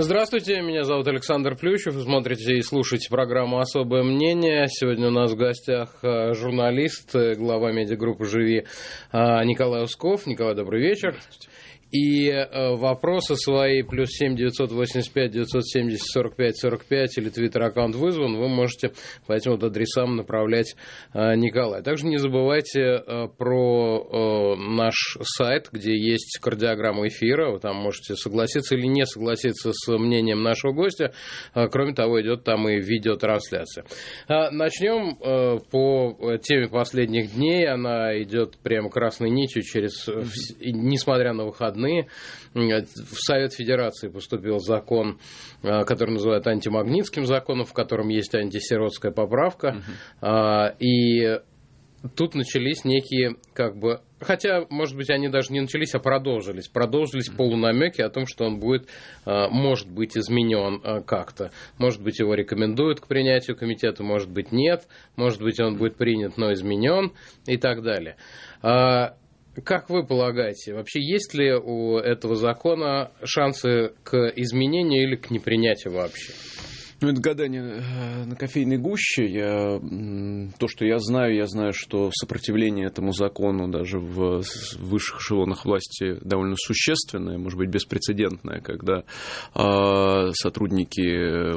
Здравствуйте, меня зовут Александр Плющев. Вы смотрите и слушаете программу «Особое мнение». Сегодня у нас в гостях журналист, глава медиагруппы «Живи» Николай Усков. Николай, добрый вечер. И вопросы свои +7 985 970 45 45 или твиттер-аккаунт вызван, вы можете по этим вот адресам направлять Николаю. Также не забывайте про наш сайт, где есть кардиограмма эфира. Вы там можете согласиться или не согласиться с мнением нашего гостя. Кроме того, идет там и видеотрансляция. Начнем по теме последних дней. Она идет прямо красной нитью несмотря на выходные. В Совет Федерации поступил закон, который называют антимагнитским законом, в котором есть антисиротская поправка. И тут начались некие, хотя, может быть, они даже не начались, а продолжились. Продолжились полунамеки о том, что он может быть изменен как-то. Может быть, его рекомендуют к принятию комитета, может быть, нет. Может быть, он будет принят, но изменен и так далее. Как вы полагаете, вообще есть ли у этого закона шансы к изменению или к непринятию вообще? Это гадание на кофейной гуще. То, что я знаю, что сопротивление этому закону даже в высших эшелонах власти довольно существенное, может быть, беспрецедентное, когда сотрудники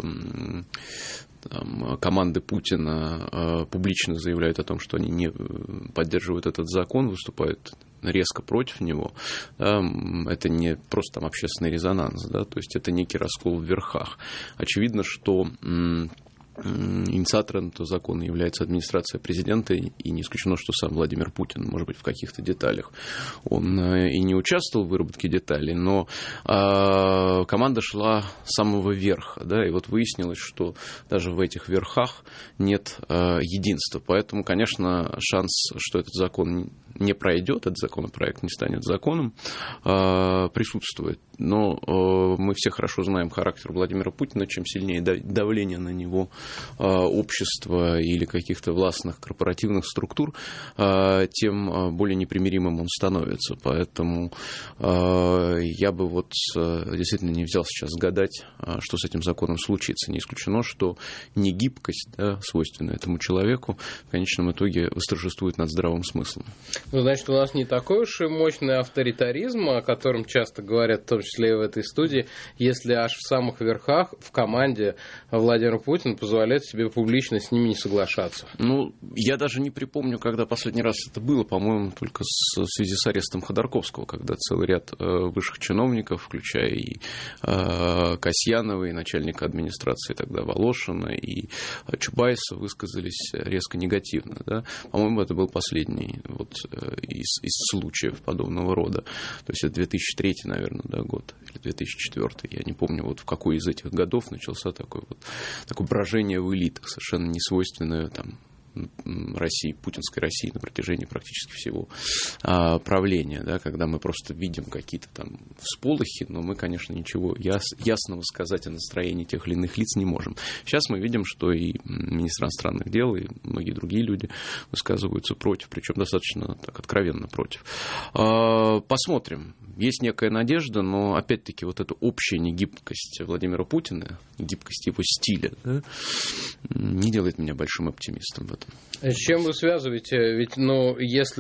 команды Путина публично заявляют о том, что они не поддерживают этот закон, выступают резко против него. Это не просто там общественный резонанс, то есть это некий раскол в верхах. Очевидно, что инициатором этого закона является администрация президента, и не исключено, что сам Владимир Путин, может быть, в каких-то деталях. Он и не участвовал в выработке деталей, но команда шла с самого верха, и вот выяснилось, что даже в этих верхах нет единства. Поэтому, конечно, шанс, что этот закон не пройдет, этот законопроект не станет законом, присутствует. Но мы все хорошо знаем характер Владимира Путина. Чем сильнее давление на него общества или каких-то властных корпоративных структур, тем более непримиримым он становится. Поэтому я бы действительно не взял сейчас гадать, что с этим законом случится. Не исключено, что негибкость, свойственная этому человеку, в конечном итоге восторжествует над здравым смыслом. Значит, у нас не такой уж и мощный авторитаризм, о котором часто говорят, в том числе и в этой студии, если аж в самых верхах в команде Владимир Путин позволяет себе публично с ними не соглашаться. Я даже не припомню, когда последний раз это было, по-моему, только в связи с арестом Ходорковского, когда целый ряд высших чиновников, включая и Касьянова, и начальника администрации тогда Волошина, и Чубайса, высказались резко негативно. По-моему, это был последний из случаев подобного рода. То есть это 2003, наверное, год, или 2004. Я не помню, в какой из этих годов начался такое брожение в элитах, совершенно несвойственное России, путинской России на протяжении практически всего правления, когда мы просто видим какие-то там всполохи, но мы, конечно, ничего ясного сказать о настроении тех или иных лиц не можем. Сейчас мы видим, что и министр иностранных дел, и многие другие люди высказываются против, причем достаточно так откровенно против. Посмотрим. Есть некая надежда, но, опять-таки, эта общая негибкость Владимира Путина, гибкость его стиля, не делает меня большим оптимистом в этом. С чем вы связываете? Ведь, с чем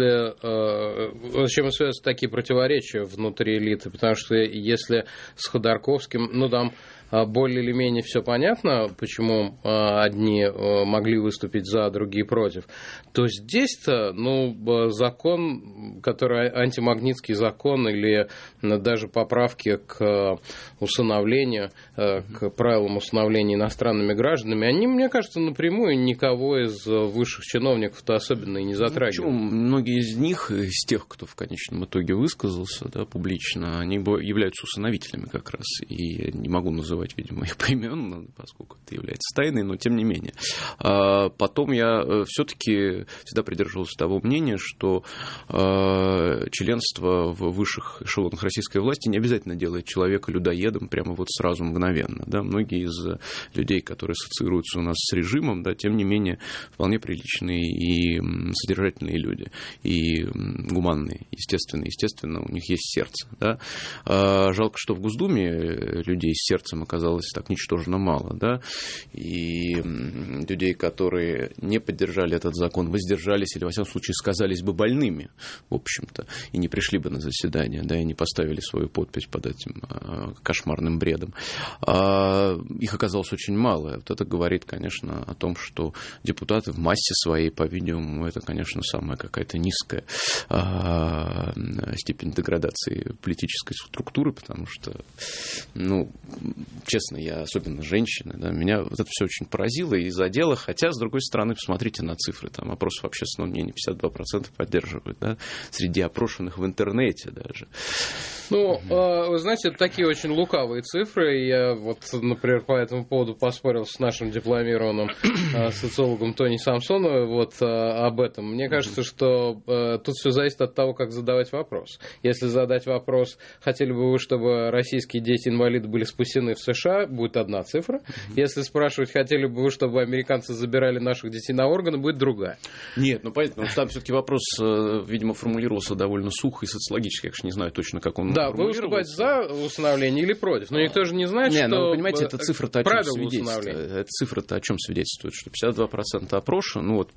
вы связываете такие противоречия внутри элиты? Потому что если с Ходорковским, там более или менее все понятно, почему одни могли выступить за, другие против, то здесь-то, закон, который антимагнитский закон или даже поправки к усыновлению, к правилам усыновления иностранными гражданами, они, мне кажется, напрямую никого из высших чиновников-то особенно и не затрагивают. Многие из них, из тех, кто в конечном итоге высказался публично, они являются усыновителями как раз, и не могу называть, видимо, их поименно, поскольку это является тайной, но тем не менее. Потом я все-таки всегда придерживался того мнения, что членство в высших эшелонах российской власти не обязательно делает человека людоедом прямо вот сразу мгновенно. Да? Многие из людей, которые ассоциируются у нас с режимом, да, тем не менее, вполне приличные и содержательные люди, и гуманные, естественно, у них есть сердце. Да? Жалко, что в Госдуме людей с сердцем оказалось так ничтожно мало. Да? И людей, которые не поддержали этот закон, воздержались или, во всяком случае, сказались бы больными, в общем-то, и не пришли бы на заседание, да, и не поставили свою подпись под этим кошмарным бредом. Их оказалось очень мало. Вот это говорит, конечно, о том, что депутаты в массе своей, по-видимому, это, конечно, самая какая-то низкая степень деградации политической структуры, потому что, ну, честно, я особенно женщина, да, меня вот это все очень поразило и задело, хотя, с другой стороны, посмотрите на цифры, там опросов общественного мнения 52% поддерживают, да, среди опрошенных в интернете даже. Ну, вы знаете, это такие очень лукавые цифры. Я вот, например, по этому поводу поспорил с нашим дипломированным социологом Тони Самсоновой вот об этом. Мне кажется, что тут все зависит от того, как задавать вопрос. Если задать вопрос, хотели бы вы, чтобы российские дети-инвалиды были спасены в США, будет одна цифра. Если спрашивать, хотели бы вы, чтобы американцы забирали наших детей на органы, будет другая. Нет, ну понятно, там все-таки вопрос, видимо, формулировался довольно сухо и социологически, я, конечно, не знаю точно, как он. Да, вы выступаете за усыновление или против? Но никто же не знает, что... Ну, понимаете, эта цифра-то о чем свидетельствует? Эта цифра-то о чем свидетельствует? Что 52% опрошен, ну вот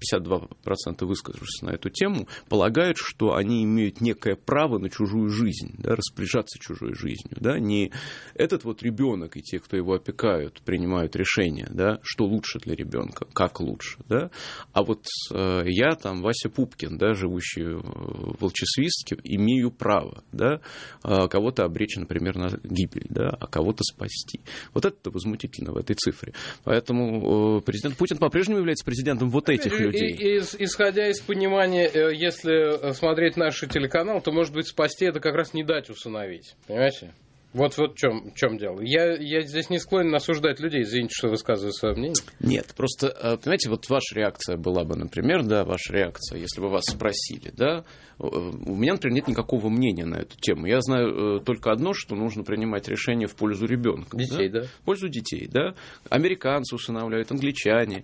52% высказавшихся на эту тему, полагают, что они имеют некое право на чужую жизнь, да, распоряжаться чужой жизнью. Да? Не этот вот ребенок и те, кто его опекают, принимают решение, да, что лучше для ребенка, как лучше. Да? А вот я, там, Вася Пупкин, да, живущий в Волчесвистке, имею право, да, кого-то обречь, например, на гибель, да, а кого-то спасти. Вот это возмутительно в этой цифре. Поэтому президент Путин по-прежнему является президентом вот этих людей. Исходя из понимания, если смотреть наш телеканал, то, может быть, спасти это как раз не дать усыновить. Понимаете? Вот в чем дело. Я здесь не склонен осуждать людей. Извините, что высказываю свое мнение. Нет, просто, понимаете, вот ваша реакция была бы, например, да, ваша реакция, если бы вас спросили, да, у меня, например, нет никакого мнения на эту тему. Я знаю только одно, что нужно принимать решение в пользу ребенка. Детей, да? В пользу детей, да. Американцы усыновляют, англичане,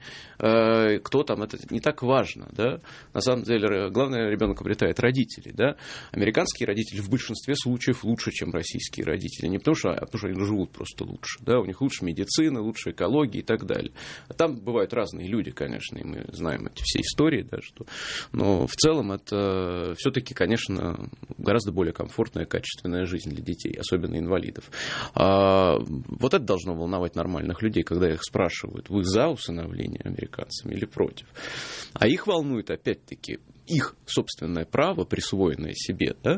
кто там, это не так важно, да. На самом деле, главное, ребенок обретает родителей, да. Американские родители в большинстве случаев лучше, чем российские родители. Не потому что они живут просто лучше, да. У них лучше медицина, лучше экология и так далее. Там бывают разные люди, конечно, и мы знаем эти все истории, да, что... но в целом это все-таки, конечно, гораздо более комфортная, качественная жизнь для детей, особенно инвалидов. Вот это должно волновать нормальных людей, когда их спрашивают, вы за усыновление американцами или против? А их волнует, опять-таки, их собственное право, присвоенное себе, да,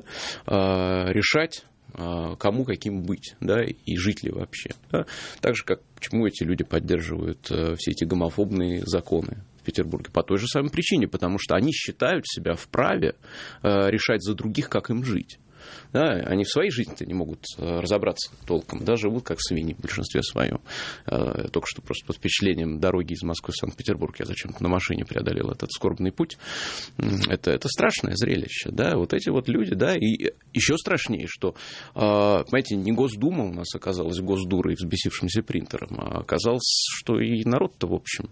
решать, кому каким быть, да, и жить ли вообще. Да? Так же, как почему эти люди поддерживают все эти гомофобные законы в Петербурге? По той же самой причине, потому что они считают себя вправе решать за других, как им жить. Да, они в своей жизни-то не могут разобраться толком, да, живут как свиньи в большинстве своем. Только что просто под впечатлением дороги из Москвы в Санкт-Петербург я зачем-то на машине преодолел этот скорбный путь. Это страшное зрелище, да, вот эти вот люди, да, и еще страшнее, что, понимаете, не Госдума у нас оказалась госдурой взбесившимся принтером, а оказалось, что и народ-то, в общем,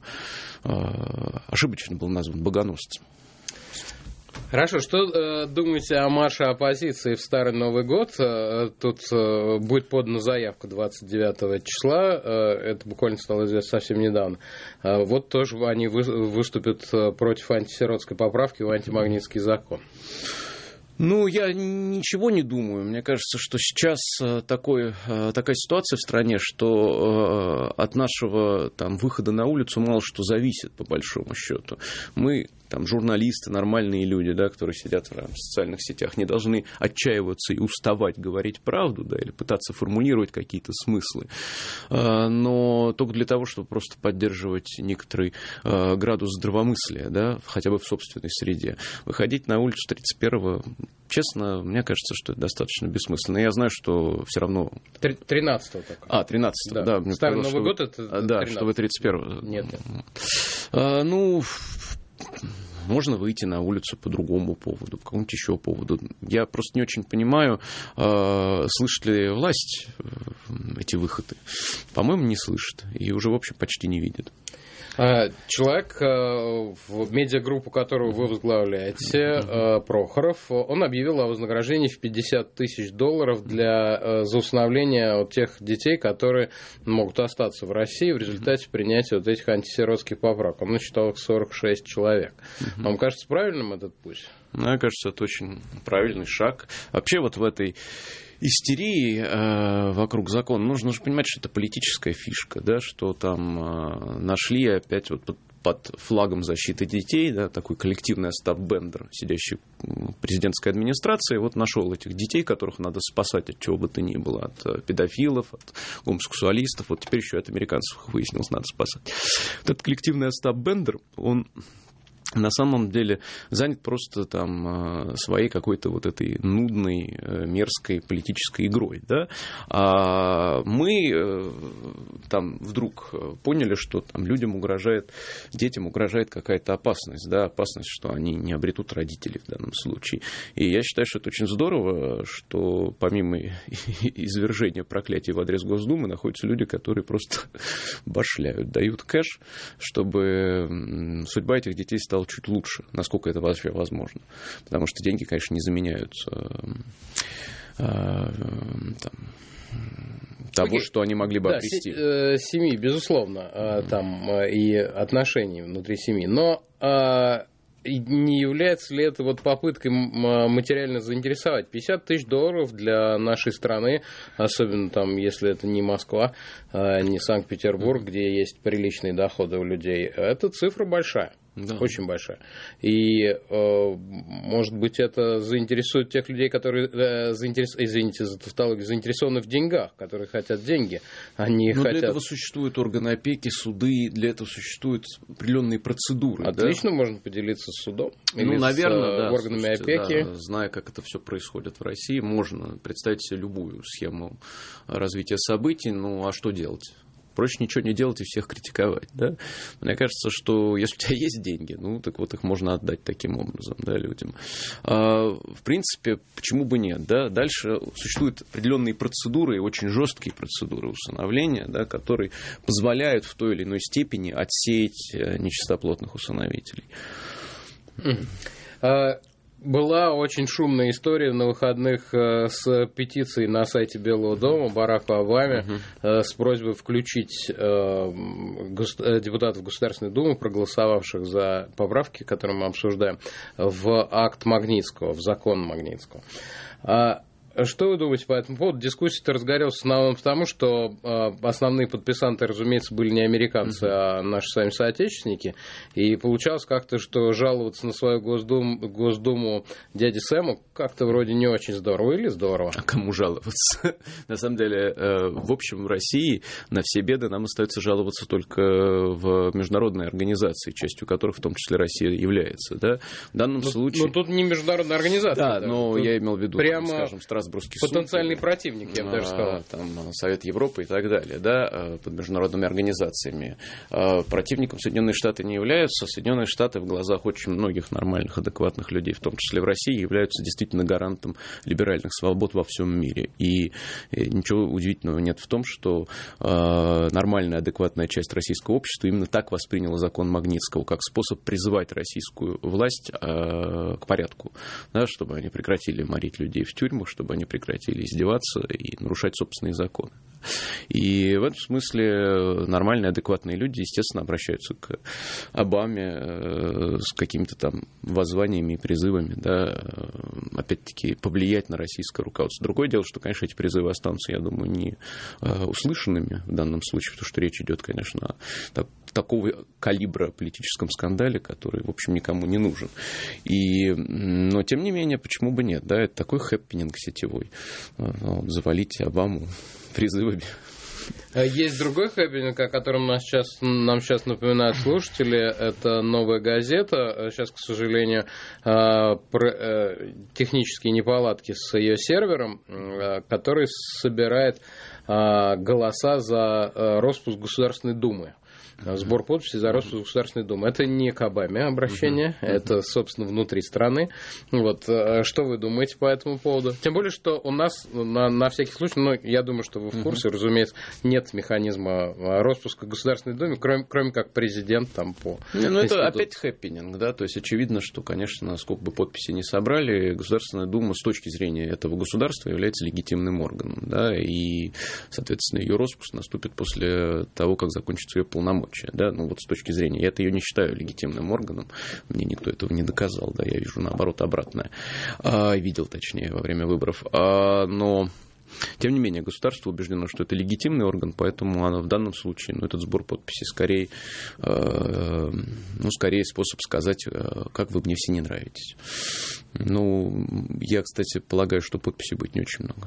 ошибочно был назван богоносцем. Хорошо, что думаете о марше оппозиции в Старый Новый год? Тут будет подана заявка 29 числа, это буквально стало известно совсем недавно. Вот тоже они выступят против антисиротской поправки в антимагнитский закон. Ну, я ничего не думаю. Мне кажется, что сейчас такая ситуация в стране, что от нашего там выхода на улицу мало что зависит, по большому счету. Мы, там, журналисты, нормальные люди, да, которые сидят в социальных сетях, не должны отчаиваться и уставать говорить правду, да, или пытаться формулировать какие-то смыслы, но только для того, чтобы просто поддерживать некоторый градус здравомыслия, да, хотя бы в собственной среде. Выходить на улицу 31-го, честно, мне кажется, что это достаточно бессмысленно. Я знаю, что все равно... 13-го так. 13-го, да. Старый Новый год это 13-го. Да, что вы 31-го. Нет. Можно выйти на улицу по другому поводу, по какому-нибудь еще поводу. Я просто не очень понимаю, слышит ли власть эти выходы. По-моему, не слышит. И уже, в общем, почти не видит. Человек, в медиагруппу, которую вы возглавляете, Прохоров, он объявил о вознаграждении в $50 тысяч за усыновление тех детей, которые могут остаться в России в результате принятия вот этих антисиротских поправок. Он насчитал их 46 человек. Вам кажется правильным этот путь? Мне кажется, это очень правильный шаг. Вообще вот в этой истерии вокруг закона нужно же понимать, что это политическая фишка, да, что там нашли опять вот под флагом защиты детей, да, такой коллективный Остап Бендер, сидящий в президентской администрации, вот нашел этих детей, которых надо спасать от чего бы то ни было, от педофилов, от гомосексуалистов, вот теперь еще от американцев, выяснилось, надо спасать. Вот этот коллективный Остап Бендер, он на самом деле занят просто там своей какой-то вот этой нудной, мерзкой политической игрой, да? А мы там вдруг поняли, что там людям угрожает, детям угрожает какая-то опасность, да, опасность, что они не обретут родителей в данном случае. И я считаю, что это очень здорово, что помимо извержения проклятий в адрес Госдумы находятся люди, которые просто башляют, дают кэш, чтобы судьба этих детей стала чуть лучше, насколько это вообще возможно. Потому что деньги, конечно, не заменяют того, что они могли бы обрести. Семьи, безусловно, там и отношений внутри семьи. Но не является ли это вот попыткой материально заинтересовать? $50 тысяч для нашей страны, особенно там, если это не Москва, не Санкт-Петербург, где есть приличные доходы у людей, это цифра большая. Да. Очень большая. И, может быть, это заинтересует тех людей, которые, извините за тавтологию, заинтересованы в деньгах, которые хотят деньги. Они хотят... Для этого существуют органы опеки, суды, для этого существуют определенные процедуры. Отлично, да? Можно поделиться с судом или наверное, с органами опеки. Да, зная, как это все происходит в России, можно представить себе любую схему развития событий. Ну, а что делать? Проще ничего не делать и всех критиковать, да? Мне кажется, что если у тебя есть деньги, ну, так вот их можно отдать таким образом, да, людям. В принципе, почему бы нет, да? Дальше существуют определенные процедуры, очень жесткие процедуры усыновления, да, которые позволяют в той или иной степени отсеять нечистоплотных усыновителей. Была очень шумная история на выходных с петицией на сайте Белого дома Бараку Обаме с просьбой включить депутатов Государственной Думы, проголосовавших за поправки, которые мы обсуждаем, в акт Магнитского, в закон Магнитского. Что вы думаете по этому поводу? Дискуссия-то разгорелась в основном потому, что основные подписанты, разумеется, были не американцы, а наши с вами соотечественники. И получалось как-то, что жаловаться на свою Госдуму дяде Сэму как-то вроде не очень здорово. Или здорово? А кому жаловаться? На самом деле, в общем, в России на все беды нам остается жаловаться только в международные организации, частью которых в том числе Россия является. Да? В данном случае... Ну, тут не международная организация. Да, но тут я имел в виду, прямо... скажем, потенциальный противник, я бы даже сказал. Там, Совет Европы и так далее, да, под международными организациями. Противником Соединенные Штаты не являются. Соединенные Штаты в глазах очень многих нормальных, адекватных людей, в том числе в России, являются действительно гарантом либеральных свобод во всем мире. И ничего удивительного нет в том, что нормальная, адекватная часть российского общества именно так восприняла закон Магнитского, как способ призывать российскую власть к порядку, да, чтобы они прекратили морить людей в тюрьмах, чтобы они прекратили издеваться и нарушать собственные законы. И в этом смысле нормальные, адекватные люди, естественно, обращаются к Обаме с какими-то там воззваниями и призывами, да, опять-таки, повлиять на российское руководство. Другое дело, что, конечно, эти призывы останутся, я думаю, не услышанными в данном случае, потому что речь идет, конечно, о такого калибра политическом скандале, который, в общем, никому не нужен. Но, тем не менее, почему бы нет? Да, это такой хэппининг сетевой. Завалить Обаму призывами. Есть другой хэппининг, о котором нам сейчас напоминают слушатели. Это «Новая газета». Сейчас, к сожалению, технические неполадки с ее сервером, который собирает голоса за распуск Государственной Думы. сбор подписей за распуск Государственной Думы. Это не к Обаме обращение, это, собственно, внутри страны. Вот. Что вы думаете по этому поводу? Тем более, что у нас на всякий случай, ну, я думаю, что вы в курсе, разумеется, нет механизма распуска Государственной Думы, кроме как президент там по... Ну, это опять хэппининг, да, то есть очевидно, что, конечно, сколько бы подписей не собрали, Государственная Дума с точки зрения этого государства является легитимным органом, да, и, соответственно, ее распуск наступит после того, как закончатся ее полномочия, да, ну, вот с точки зрения, я ее не считаю легитимным органом, мне никто этого не доказал, да, я вижу, наоборот, обратное, видел, точнее, во время выборов, но... Тем не менее, государство убеждено, что это легитимный орган, поэтому оно в данном случае, ну, этот сбор подписей скорее способ сказать, как вы мне все не нравитесь. Ну, я, кстати, полагаю, что подписей будет не очень много.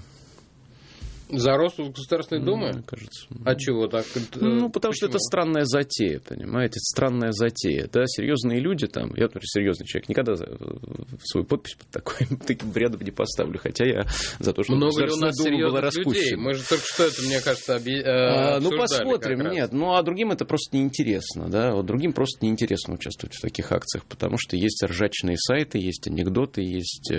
За распуск Государственной Думы? Мне кажется. А чего так? Ну, потому что это странная затея, понимаете? Странная затея. Да, серьезные люди там, я, например, серьезный человек, никогда свою подпись под таким бредом не поставлю, хотя я за то, что Государственная Дума была распущена. Мы же только что это, мне кажется, обсуждали. Ну, посмотрим, нет. Ну, а другим это просто неинтересно, да? Вот другим просто неинтересно участвовать в таких акциях, потому что есть ржачные сайты, есть анекдоты, есть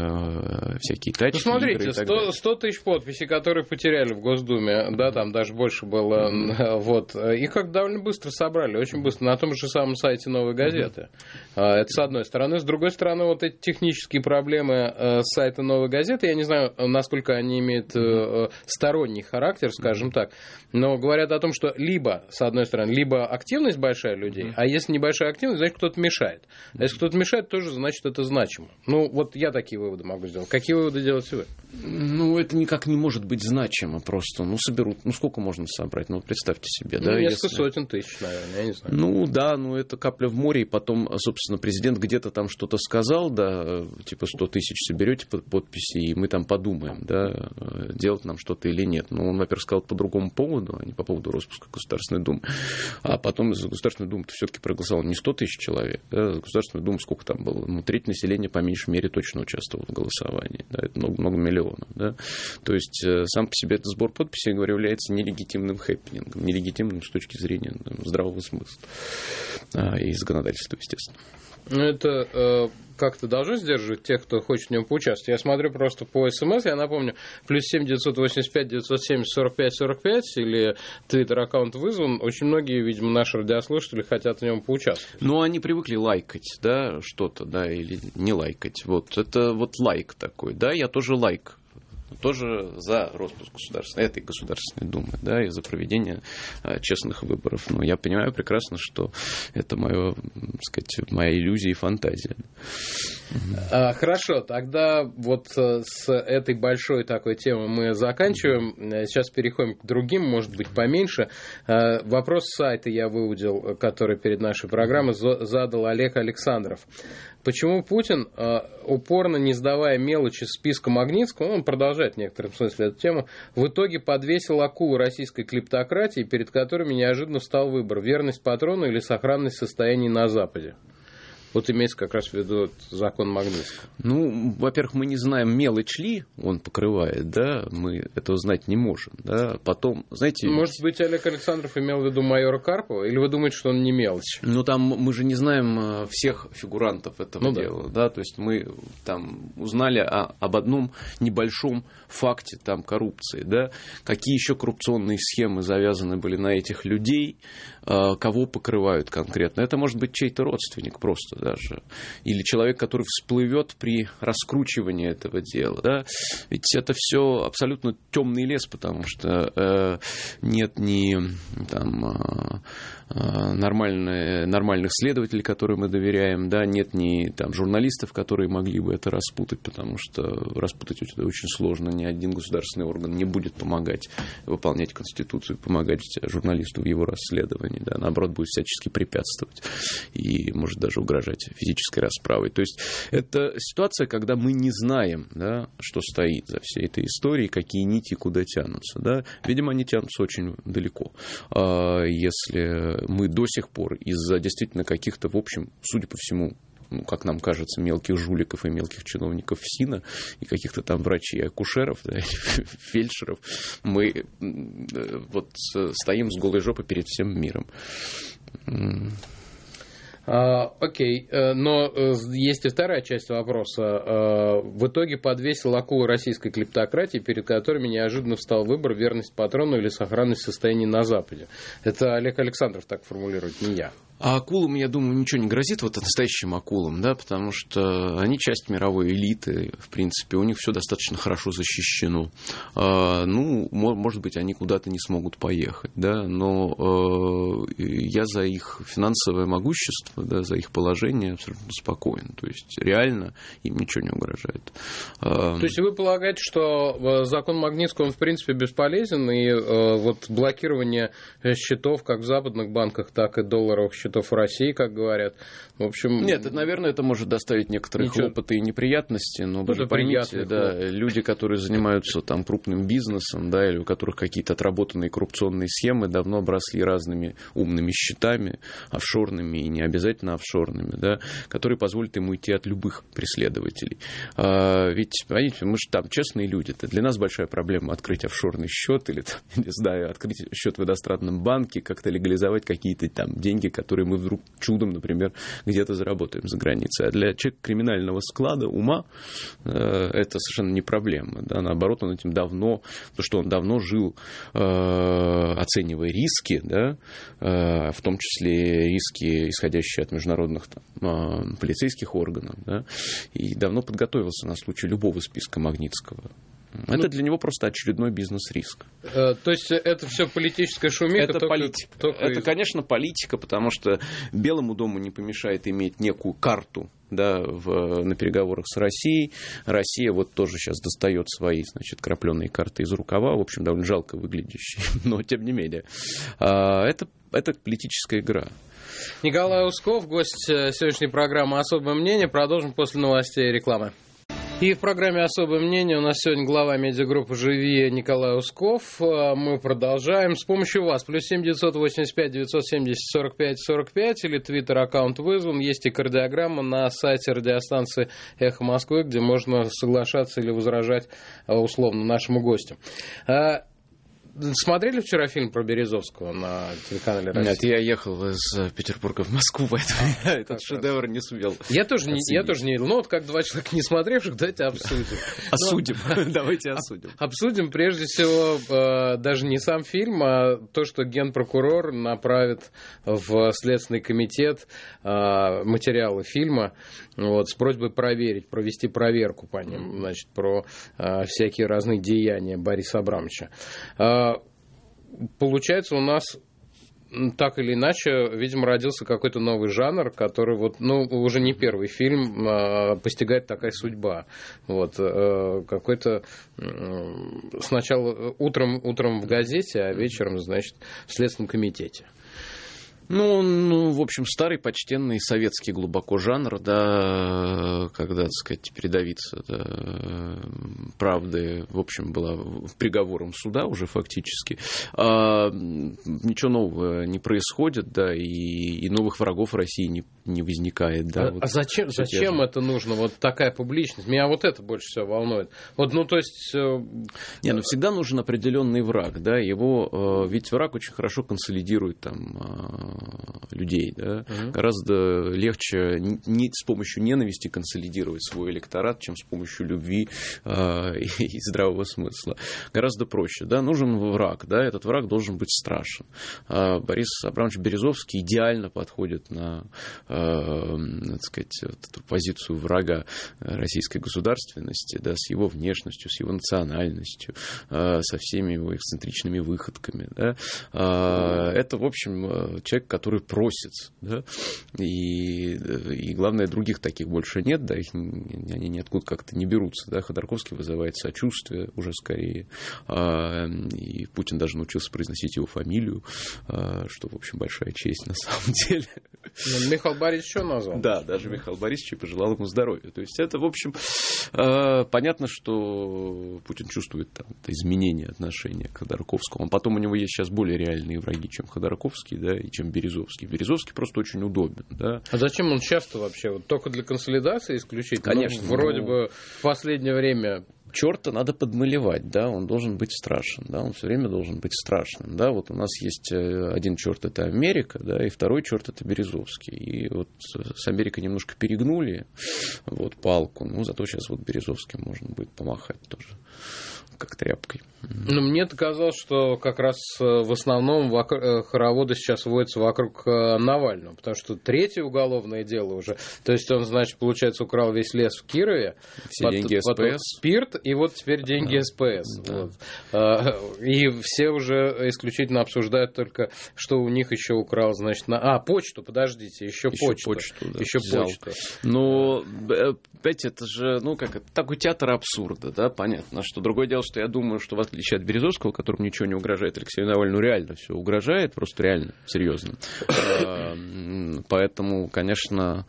всякие тачки. Ну, смотрите, 100 тысяч подписей, которые потеряли в Госдуме, да, там даже больше было, вот, их как довольно быстро собрали, очень быстро, на том же самом сайте «Новой газеты». Это с одной стороны. С другой стороны, вот эти технические проблемы сайта «Новой газеты», я не знаю, насколько они имеют сторонний характер, скажем так, но говорят о том, что либо, с одной стороны, либо активность большая людей, а если небольшая активность, значит, кто-то мешает. А если кто-то мешает, тоже, значит, это значимо. Ну, вот я такие выводы могу сделать. Какие выводы делаете вы? Ну, это никак не может быть значимо просто. Ну, соберут. Ну, сколько можно собрать? Ну, представьте себе. Ну, да, несколько сотен тысяч, наверное, я не знаю. Ну, да, ну, это капля в море, и потом, собственно, президент где-то там что-то сказал, да, типа 100 тысяч соберете подписи, и мы там подумаем, да, делать нам что-то или нет. Ну, он, во-первых, сказал по другому поводу, а не по поводу распуска Государственной Думы. А потом из Государственной Думы все-таки проголосовало не 100 тысяч человек, да, Государственная Дума сколько там было? Ну, треть населения, по меньшей мере, точно участвовало в голосовании, да, это много миллионов, да. То есть, сам по себе этот сбор подписей, я говорю, является нелегитимным хэппинингом, нелегитимным с точки зрения здравого смысла и законодательства, естественно. Ну, это как-то должно сдерживать тех, кто хочет в нем поучаствовать. Я смотрю просто по СМС, я напомню, +7 985 970 45 45 или твиттер-аккаунт вызван. Очень многие, видимо, наши радиослушатели хотят в нем поучаствовать. Ну, они привыкли лайкать, да, что-то, да, или не лайкать. Вот, это вот лайк такой, да, я тоже лайк. Тоже за распуск этой Государственной Думы, да, и за проведение честных выборов. Но я понимаю прекрасно, что это моя иллюзия и фантазия. Хорошо, тогда вот с этой большой такой темой мы заканчиваем. Сейчас переходим к другим, может быть, поменьше. Вопрос с сайта я выудил, который перед нашей программой задал Олег Александров. Почему Путин, упорно не сдавая мелочи списка Магнитского, он продолжает в некотором смысле эту тему, в итоге подвесил акулу российской клептократии, перед которыми неожиданно встал выбор: верность патрону или сохранность состояний на Западе? Вот имеется как раз в виду закон Магнитского. Ну, во-первых, мы не знаем, мелочь ли он покрывает, да, мы этого знать не можем, да, потом, знаете... Может быть, Олег Александров имел в виду майора Карпова, или вы думаете, что он не мелочь? Ну, там мы же не знаем всех фигурантов этого дела, да, то есть мы там узнали об одном небольшом факте там коррупции, да, какие еще коррупционные схемы завязаны были на этих людей, кого покрывают конкретно. Это может быть чей-то родственник просто даже. Или человек, который всплывет при раскручивании этого дела. Да? Ведь это все абсолютно темный лес, потому что нет ни там, нормальных следователей, которым мы доверяем, да? Нет ни там, журналистов, которые могли бы это распутать, потому что распутать это очень сложно. Ни один государственный орган не будет помогать выполнять Конституцию, помогать журналисту в его расследовании. Да? Наоборот, будет всячески препятствовать и может даже угрожать физической расправой. То есть это ситуация, когда мы не знаем, да, что стоит за всей этой историей, какие нити куда тянутся. Да? Видимо, они тянутся очень далеко. Если мы до сих пор из-за действительно каких-то, в общем, судя по всему, как нам кажется, мелких жуликов и мелких чиновников ФСИНа и каких-то там врачей, акушеров, да, фельдшеров, мы вот стоим с голой жопой перед всем миром. Окей, но есть и вторая часть вопроса. В итоге подвесил акулу российской клептократии, перед которыми неожиданно встал выбор: верность патрону или сохранность состояния на Западе. Это Олег Александров так формулирует, не я. А акулам, я думаю, ничего не грозит, вот настоящим акулам, да, потому что они часть мировой элиты, в принципе, у них все достаточно хорошо защищено. Может быть, они куда-то не смогут поехать, да, но я за их финансовое могущество, да, за их положение абсолютно спокоен. То есть, реально им ничего не угрожает. То есть, вы полагаете, что закон Магнитского, он, в принципе, бесполезен, и вот блокирование счетов как в западных банках, так и долларовых счетов в России, как говорят. В общем... Нет, наверное, это может доставить некоторые хлопоты и неприятности, но вы же поймите, да, люди, которые занимаются там крупным бизнесом, да, или у которых какие-то отработанные коррупционные схемы, давно обросли разными умными счетами, офшорными и не обязательно офшорными, да, которые позволят им уйти от любых преследователей. Ведь, понимаете, мы же там честные люди. Для нас большая проблема открыть офшорный счет или, там, не знаю, открыть счет в иностранном банке, как-то легализовать какие-то там деньги, которые мы вдруг чудом, например, где-то заработаем за границей. А для человека криминального склада ума это совершенно не проблема. Да? Наоборот, он этим давно, потому что он давно жил, оценивая риски, да? В том числе риски, исходящие от международных там, полицейских органов, да? И давно подготовился на случай любого списка Магнитского. Это для него просто очередной бизнес-риск. То есть это все политическая шумиха? Это политика. Это, конечно, политика, потому что Белому дому не помешает иметь некую карту, да, на переговорах с Россией. Россия вот тоже сейчас достает свои, значит, крапленые карты из рукава, в общем, довольно жалко выглядящие, но тем не менее. Это политическая игра. Николай Усков, гость сегодняшней программы «Особое мнение». Продолжим после новостей и рекламы. И в программе «Особое мнение» у нас сегодня глава медиагруппы «Живи» Николай Усков. Мы продолжаем. С помощью вас. +7 985 970 45 45 или твиттер-аккаунт вызван. Есть и кардиограмма на сайте радиостанции «Эхо Москвы», где можно соглашаться или возражать условно нашему гостю. Смотрели вчера фильм про Березовского на телеканале «Россия»? Нет, я ехал из Петербурга в Москву, поэтому я этот шедевр не сумел. Я тоже не. Ну, вот как два человека не смотревших, давайте обсудим. Осудим. Давайте осудим. Обсудим, прежде всего, даже не сам фильм, а то, что генпрокурор направит в Следственный комитет материалы фильма вот, с просьбой провести проверку по ним, значит, про всякие разные деяния Бориса Абрамовича. Получается, у нас так или иначе, видимо, родился какой-то новый жанр, который вот, уже не первый фильм постигает такая судьба. Вот, какой-то сначала утром в газете, а вечером, значит, в Следственном комитете. Ну, в общем, старый, почтенный советский глубоко жанр, да, когда, так сказать, передовица правды, в общем, была приговором суда уже фактически. Ничего нового не происходит, да, и новых врагов России не возникает. Да, вот зачем это нужно, вот такая публичность? Меня вот это больше всего волнует. Вот, то есть... всегда нужен определенный враг, да, его, ведь враг очень хорошо консолидирует там людей, да, гораздо легче с помощью ненависти консолидировать свой электорат, чем с помощью любви и здравого смысла. Гораздо проще, да, нужен враг, да, этот враг должен быть страшен. Борис Абрамович Березовский идеально подходит на, так сказать, эту позицию врага российской государственности, да, с его внешностью, с его национальностью, со всеми его эксцентричными выходками, да. Это, в общем, человек, который просится, да, и главное, других таких больше нет, да, они ниоткуда как-то не берутся, да, Ходорковский вызывает сочувствие уже скорее, и Путин даже научился произносить его фамилию, что, в общем, большая честь на самом деле. Михаил Борисович еще назвал. Да, даже Михаил Борисович пожелал ему здоровья. То есть это, в общем, понятно, что Путин чувствует там изменение отношения к Ходорковскому. Потом у него есть сейчас более реальные враги, чем Ходорковский, да, и чем Березовский. Березовский просто очень удобен. Да. А зачем он часто вообще? Вот только для консолидации исключительно? Конечно. Вроде бы в последнее время... Черта надо подмалевать, да, он должен быть страшен, да, он все время должен быть страшным, да, вот у нас есть один черт, это Америка, да, и второй черт, это Березовский, и вот с Америкой немножко перегнули, вот, палку, ну, зато сейчас вот Березовским можно будет помахать тоже, как тряпкой. Ну, мне-то казалось, что как раз в основном хороводы сейчас водятся вокруг Навального, потому что третье уголовное дело уже, то есть он, значит, получается, украл весь лес в Кирове, все деньги СПС, спирт, и вот теперь деньги СПС. Да. Вот. И все уже исключительно обсуждают только, что у них еще украл, значит, почту, подождите, еще почту. Да, еще взял. почту. Но, опять, это же, ну, как это, такой театр абсурда, да, понятно, что другое дело, что я думаю, что в отличие от Березовского, которому ничего не угрожает, Алексею Навальному реально все угрожает, просто реально, серьезно. Поэтому, конечно,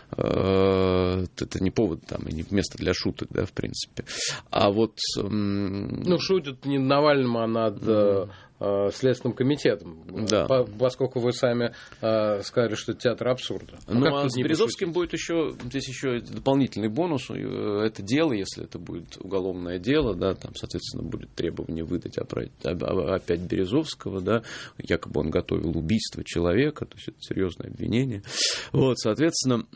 это не повод там, и не место для шуток, да, в принципе. А вот... Ну, шутят не над Навальным, а над Следственным комитетом, да. Поскольку вы сами сказали, что это театр абсурда. Ну, а с Березовским будет здесь еще дополнительный бонус. Это дело, если это будет уголовное дело, да, там, соответственно, будет требование выдать опять Березовского, да, якобы он готовил убийство человека, то есть это серьезное обвинение. Вот, соответственно,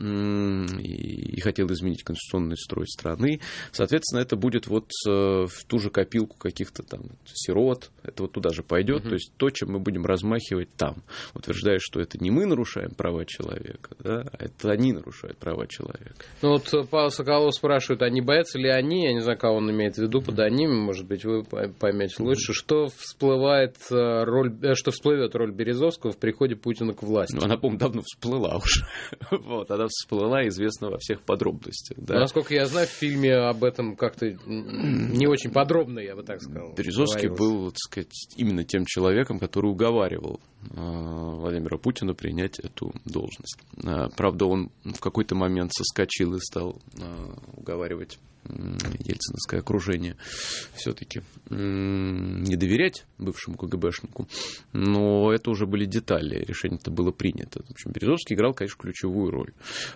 и хотел изменить конституционный строй страны. Соответственно, это будет вот в ту же копилку каких-то там сирот, это вот туда же пойдет, то есть то, чем мы будем размахивать там, утверждая, что это не мы нарушаем права человека, да, а это они нарушают права человека. Ну вот Павел Соколов спрашивает, а не боятся ли они, я не знаю, кого он имеет в виду, под ними, может быть, вы поймете лучше, что всплывет роль Березовского в приходе Путина к власти? Ну, она, по-моему, давно всплыла уже. Вот, она всплыла, известна во всех подробностях. Да. Ну, насколько я знаю, в фильме об этом как-то не очень подробно, я бы так сказал. Березовский был, так сказать, именно тем человеком, который уговаривал Владимира Путина принять эту должность. Правда, он в какой-то момент соскочил и стал уговаривать ельциновское окружение все-таки не доверять бывшему КГБшнику, но это уже были детали, решение-то было принято. В общем, Березовский играл, конечно, ключевую роль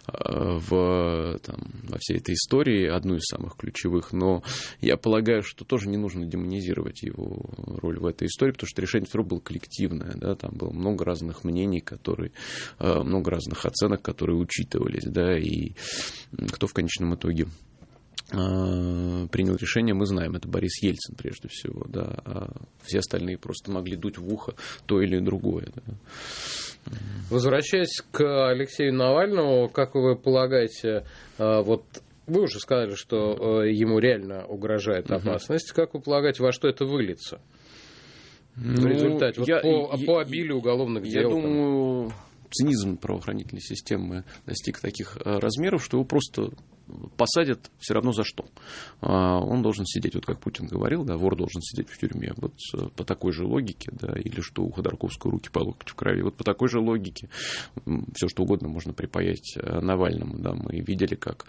во всей этой истории, одну из самых ключевых, но я полагаю, что тоже не нужно демонизировать его роль в этой истории, потому что решение все равно было коллективное, да, там было много разных мнений, много разных оценок, которые учитывались, да, и кто в конечном итоге принял решение, мы знаем, это Борис Ельцин прежде всего, да, а все остальные просто могли дуть в ухо то или другое. Да. Возвращаясь к Алексею Навальному, как вы полагаете, вот вы уже сказали, что ему реально угрожает опасность, как вы полагаете, во что это выльется? В результате, по обилию уголовных дел. Я думаю, цинизм правоохранительной системы достиг таких размеров, что его просто посадят все равно за что. Он должен сидеть, вот как Путин говорил, да, вор должен сидеть в тюрьме. Вот по такой же логике, да, или что у Ходорковского руки по локоть в крови. Вот по такой же логике все что угодно можно припаять Навальному. Да. Мы видели, как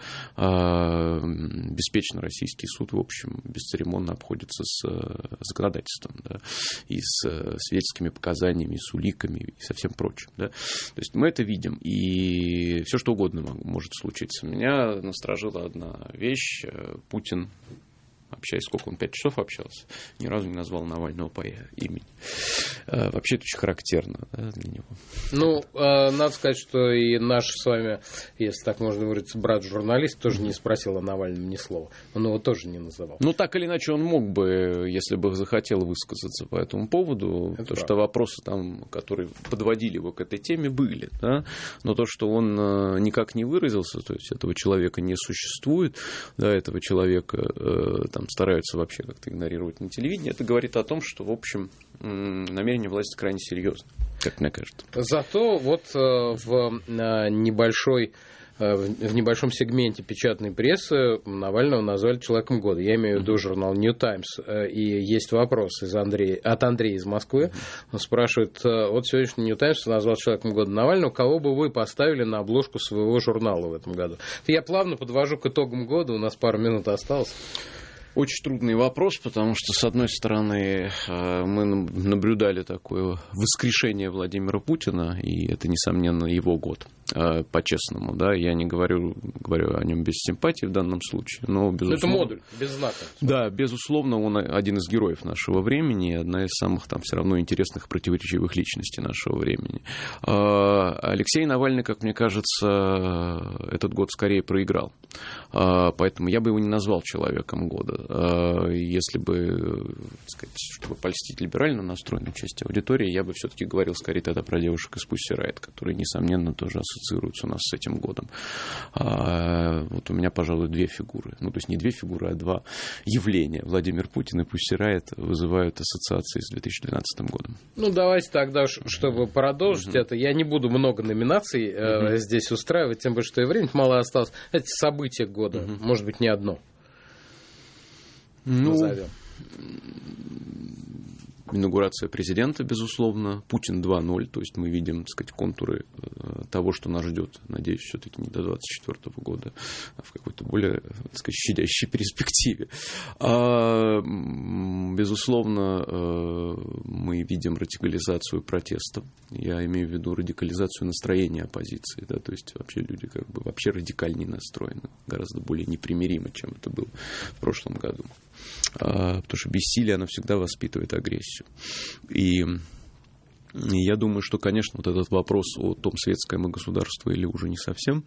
беспечно российский суд, в общем, бесцеремонно обходится с законодательством, да, и с свидетельскими показаниями, и с уликами, и со всем прочим. Да. То есть мы это видим, и все что угодно может случиться. Меня насторожила одна вещь. Путин, общаясь, сколько он, 5 часов общался, ни разу не назвал Навального по имени. Вообще это очень характерно, да, для него. Ну, надо сказать, что и наш с вами, если так можно выразиться, брат-журналист тоже не спросил о Навальном ни слова. Он его тоже не называл. Ну, так или иначе, он мог бы, если бы захотел высказаться по этому поводу, это потому что вопросы, там, которые подводили его к этой теме, были. Да? Но то, что он никак не выразился, то есть этого человека не существует, да, этого человека там стараются вообще как-то игнорировать на телевидении, это говорит о том, что, в общем, намерение власти крайне серьезно, как мне кажется. Зато вот в небольшой в небольшом сегменте печатной прессы Навального назвали человеком года. Я имею в виду журнал New Times. И есть вопрос от Андрея из Москвы. Он спрашивает, вот сегодняшний New Times назвал человеком года Навального, кого бы вы поставили на обложку своего журнала в этом году? Я плавно подвожу к итогам года, у нас пару минут осталось. Очень трудный вопрос, потому что, с одной стороны, мы наблюдали такое воскрешение Владимира Путина, и это, несомненно, его год, по-честному, да, я не говорю о нем без симпатии в данном случае, но, безусловно... Это модуль, без знака. Да, безусловно, он один из героев нашего времени, одна из самых, там, все равно интересных, противоречивых личностей нашего времени. Алексей Навальный, как мне кажется, этот год скорее проиграл, поэтому я бы его не назвал человеком года. Если бы, так сказать, чтобы польстить либерально настроенной части аудитории, я бы все-таки говорил скорее тогда про девушек из Pussy Riot, которые, несомненно, тоже ассоциируются у нас с этим годом. Вот у меня, пожалуй, две фигуры. Ну, то есть не две фигуры, а два явления. Владимир Путин и Pussy Riot вызывают ассоциации с 2012 годом. Ну, давайте тогда, чтобы продолжить это, я не буду много номинаций здесь устраивать, тем более, что и времени мало осталось. Эти события года, может быть, не одно. Назовем. Инаугурация президента, безусловно. Путин 2.0, то есть мы видим, так сказать, контуры того, что нас ждет, надеюсь, все-таки не до 2024 года, а в какой-то более, так сказать, щадящей перспективе. Безусловно, мы видим радикализацию протеста. Я имею в виду радикализацию настроения оппозиции. Да, то есть вообще люди как бы вообще радикальнее настроены, гораздо более непримиримо, чем это было в прошлом году. Потому что бессилие, оно всегда воспитывает агрессию. И я думаю, что, конечно, вот этот вопрос о том, светское мы государство или уже не совсем,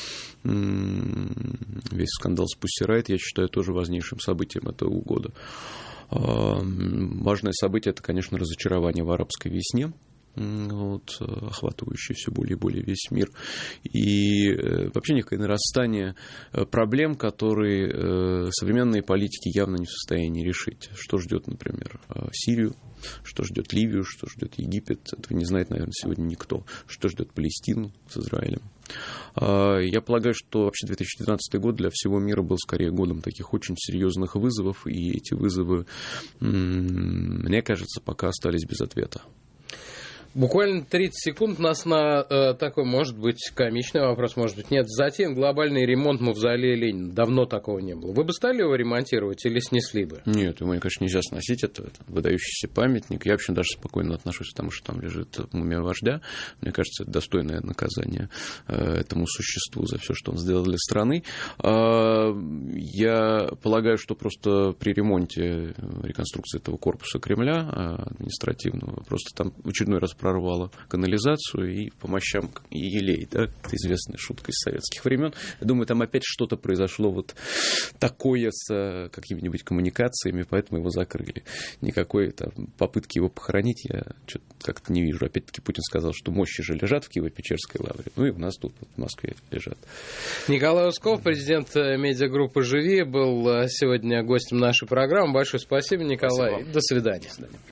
весь скандал с Pussy Riot, я считаю тоже важнейшим событием этого года. Важное событие – это, конечно, разочарование в арабской весне, вот, охватывающий все более и более весь мир. И вообще некое нарастание проблем, которые современные политики явно не в состоянии решить. Что ждет, например, Сирию, что ждет Ливию, что ждет Египет. Этого не знает, наверное, сегодня никто. Что ждет Палестину с Израилем. Я полагаю, что вообще 2012 год для всего мира был скорее годом таких очень серьезных вызовов. И эти вызовы, мне кажется, пока остались без ответа. Буквально 30 секунд нас на такой, может быть, комичный вопрос, может быть, нет. Затем глобальный ремонт мавзолея Ленина. Давно такого не было. Вы бы стали его ремонтировать или снесли бы? Нет, его, конечно, нельзя сносить. Это выдающийся памятник. Я вообще даже спокойно отношусь к тому, что там лежит мумия вождя. Мне кажется, это достойное наказание этому существу за все, что он сделал для страны. Я полагаю, что просто при ремонте реконструкции этого корпуса Кремля административного просто там в очередной раз прорвало канализацию и по мощам елей. Да? Это известная шутка из советских времен. Я думаю, там опять что-то произошло вот такое с какими-нибудь коммуникациями, поэтому его закрыли. Никакой там попытки его похоронить я что-то как-то не вижу. Опять-таки Путин сказал, что мощи же лежат в Киево-Печерской лавре. Ну и у нас тут в Москве лежат. Николай Усков, президент медиагруппы «Живи», был сегодня гостем нашей программы. Большое спасибо, Николай. Спасибо. До свидания. До свидания.